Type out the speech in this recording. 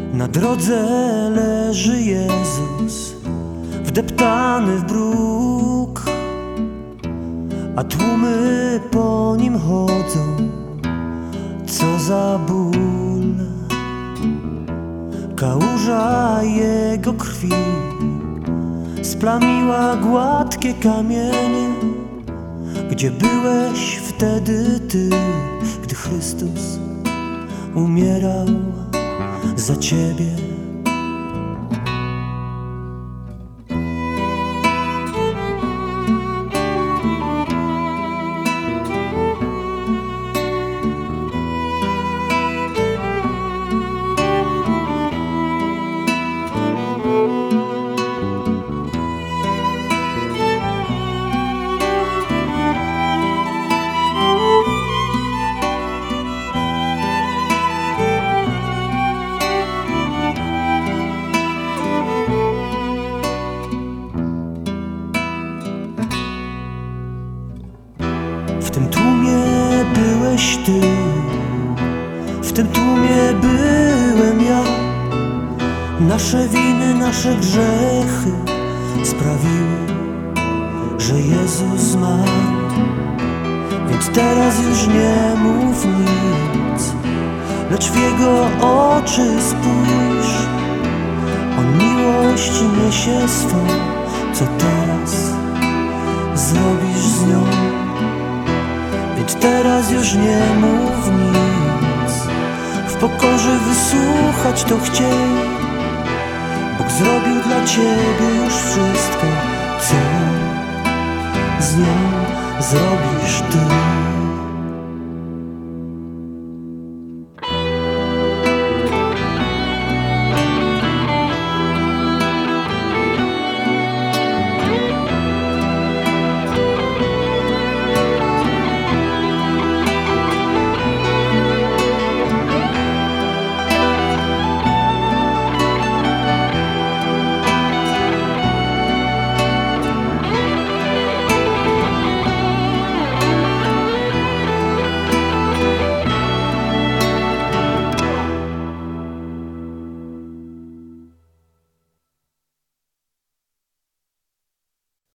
Na drodze leży Jezus, wdeptany w bruk, a tłumy po nim chodzą. Co za ból! Kałuża Jego krwi splamiła gładkie kamienie. Gdzie byłeś wtedy Ty, gdy Chrystus umierał za Ciebie? W tym tłumie byłeś Ty, w tym tłumie byłem ja. Nasze winy, nasze grzechy sprawiły, że Jezus zmarł. Więc teraz już nie mów nic, lecz w Jego oczy spójrz. On miłość niesie swą, co teraz zrobisz z nią? Więc teraz już nie mów nic, w pokorze wysłuchać to chciej. Bóg zrobił dla Ciebie już wszystko, co z nią zrobisz Ty.